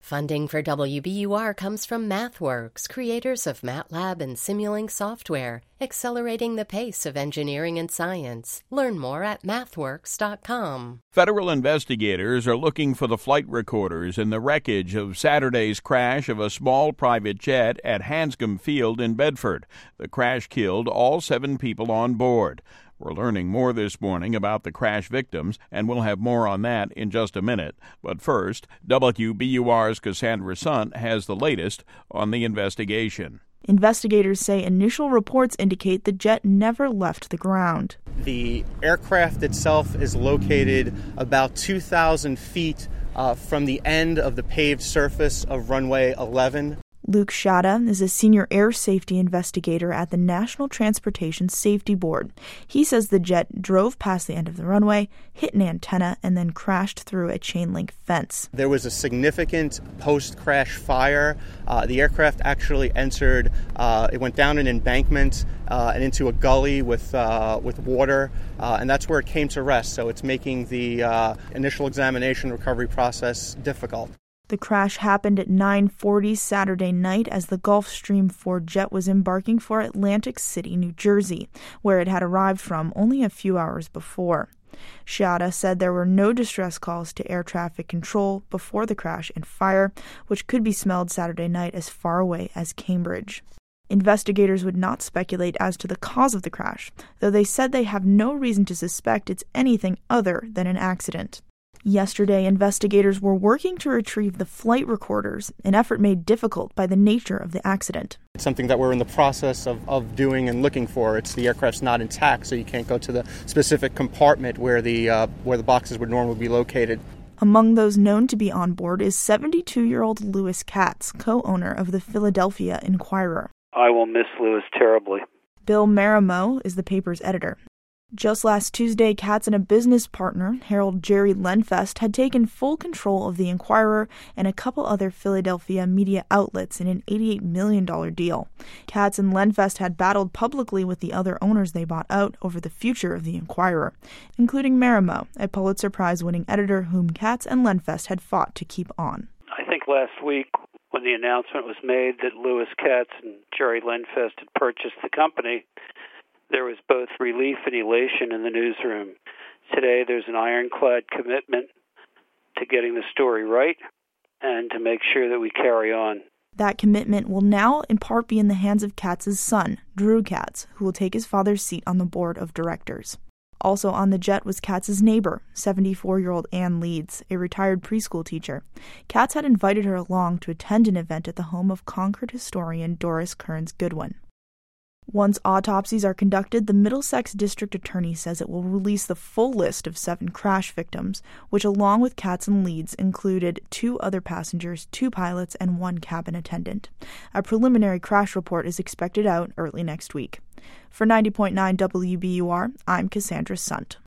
Funding for WBUR comes from MathWorks, creators of MATLAB and Simulink software, accelerating the pace of engineering and science. Learn more at mathworks.com. Federal investigators are looking for the flight recorders in the wreckage of Saturday's crash of a small private jet at Hanscom Field in Bedford. The crash killed all 7 people on board. We're learning more this morning about the crash victims, and we'll have more on that in just a minute. But first, WBUR's Cassandra Sunt has the latest on the investigation. Investigators say initial reports indicate the jet never left the ground. The aircraft itself is located about 2,000 feet from the end of the paved surface of runway 11. Luke Shada is a senior air safety investigator at the National Transportation Safety Board. He says the jet drove past the end of the runway, hit an antenna, and then crashed through a chain-link fence. There was a significant post-crash fire. The aircraft actually entered, it went down an embankment and into a gully with water, and that's where it came to rest. So it's making the initial examination recovery process difficult. The crash happened at 9:40 Saturday night as the Gulfstream 4 jet was embarking for Atlantic City, New Jersey, where it had arrived from only a few hours before. Shada said there were no distress calls to air traffic control before the crash and fire, which could be smelled Saturday night as far away as Cambridge. Investigators would not speculate as to the cause of the crash, though they said they have no reason to suspect it's anything other than an accident. Yesterday, investigators were working to retrieve the flight recorders, an effort made difficult by the nature of the accident. It's something that we're in the process of doing and looking for. The aircraft's not intact, so you can't go to the specific compartment where the boxes would normally be located. Among those known to be on board is 72-year-old Lewis Katz, co-owner of the Philadelphia Inquirer. I will miss Lewis terribly. Bill Marimo is the paper's editor. Just last Tuesday, Katz and a business partner, Harold Jerry Lenfest, had taken full control of the Inquirer and a couple other Philadelphia media outlets in an $88 million deal. Katz and Lenfest had battled publicly with the other owners they bought out over the future of the Inquirer, including Marimo, a Pulitzer Prize-winning editor whom Katz and Lenfest had fought to keep on. I think last week, when the announcement was made that Lewis Katz and Jerry Lenfest had purchased the company, there was both relief and elation in the newsroom. Today, there's an ironclad commitment to getting the story right and to make sure that we carry on. That commitment will now in part be in the hands of Katz's son, Drew Katz, who will take his father's seat on the board of directors. Also on the jet was Katz's neighbor, 74-year-old Ann Leeds, a retired preschool teacher. Katz had invited her along to attend an event at the home of Concord historian Doris Kearns Goodwin. Once autopsies are conducted, the Middlesex District Attorney says it will release the full list of 7 crash victims, which along with Katz and Leeds included 2 other passengers, 2 pilots, and 1 cabin attendant. A preliminary crash report is expected out early next week. For 90.9 WBUR, I'm Cassandra Sunt.